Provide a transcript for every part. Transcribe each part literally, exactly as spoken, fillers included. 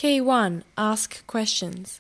Key one. Ask questions.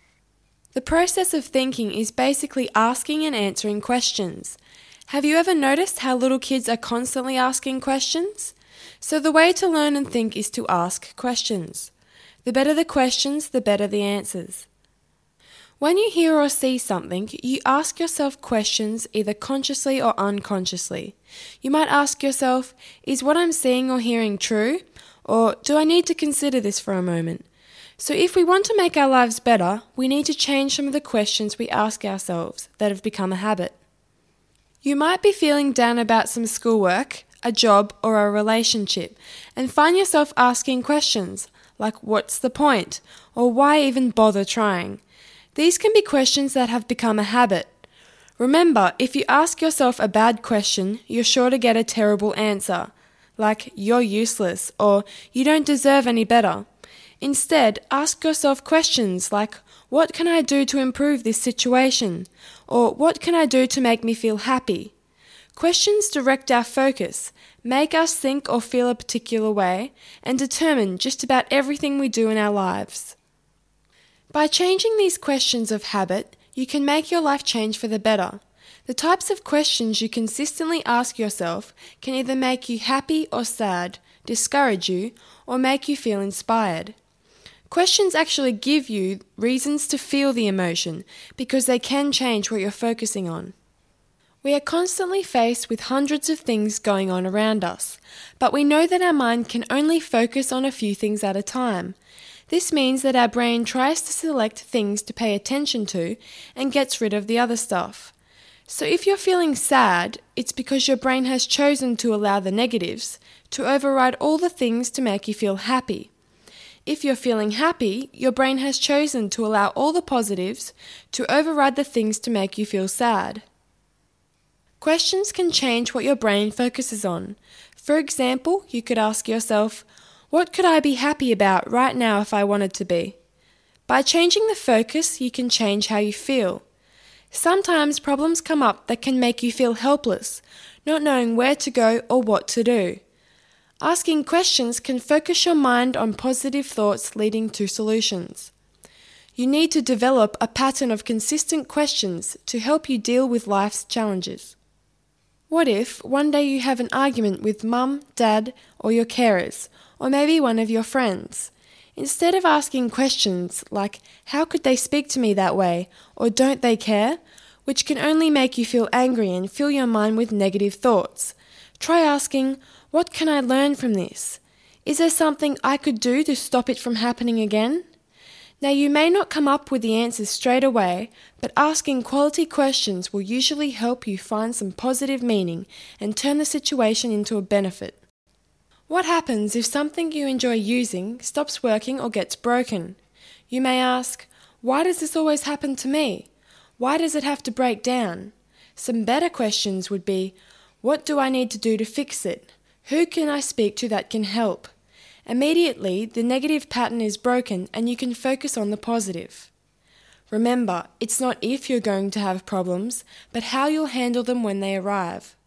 The process of thinking is basically asking and answering questions. Have you ever noticed how little kids are constantly asking questions? So the way to learn and think is to ask questions. The better the questions, the better the answers. When you hear or see something, you ask yourself questions either consciously or unconsciously. You might ask yourself, is what I'm seeing or hearing true? Or do I need to consider this for a moment? So if we want to make our lives better, we need to change some of the questions we ask ourselves that have become a habit. You might be feeling down about some schoolwork, a job, or a relationship, and find yourself asking questions like what's the point? Or why even bother trying? These can be questions that have become a habit. Remember, if you ask yourself a bad question, you're sure to get a terrible answer, like you're useless or you don't deserve any better. Instead, ask yourself questions like, what can I do to improve this situation? Or what can I do to make me feel happy? Questions direct our focus, make us think or feel a particular way, and determine just about everything we do in our lives. By changing these questions of habit, you can make your life change for the better. The types of questions you consistently ask yourself can either make you happy or sad, discourage you, or make you feel inspired. Questions actually give you reasons to feel the emotion because they can change what you're focusing on. We are constantly faced with hundreds of things going on around us, but we know that our mind can only focus on a few things at a time. This means that our brain tries to select things to pay attention to and gets rid of the other stuff. So if you're feeling sad, it's because your brain has chosen to allow the negatives to override all the things to make you feel happy. If you're feeling happy, your brain has chosen to allow all the positives to override the things to make you feel sad. Questions can change what your brain focuses on. For example, you could ask yourself, what could I be happy about right now if I wanted to be? By changing the focus, you can change how you feel. Sometimes problems come up that can make you feel helpless, not knowing where to go or what to do. Asking questions can focus your mind on positive thoughts leading to solutions. You need to develop a pattern of consistent questions to help you deal with life's challenges. What if one day you have an argument with mum, dad, or your carers, or maybe one of your friends? Instead of asking questions like, how could they speak to me that way, or don't they care, which can only make you feel angry and fill your mind with negative thoughts, try asking, what can I learn from this? Is there something I could do to stop it from happening again? Now, you may not come up with the answers straight away, but asking quality questions will usually help you find some positive meaning and turn the situation into a benefit. What happens if something you enjoy using stops working or gets broken? You may ask, why does this always happen to me? Why does it have to break down? Some better questions would be, what do I need to do to fix it? Who can I speak to that can help? Immediately, the negative pattern is broken and you can focus on the positive. Remember, it's not if you're going to have problems, but how you'll handle them when they arrive.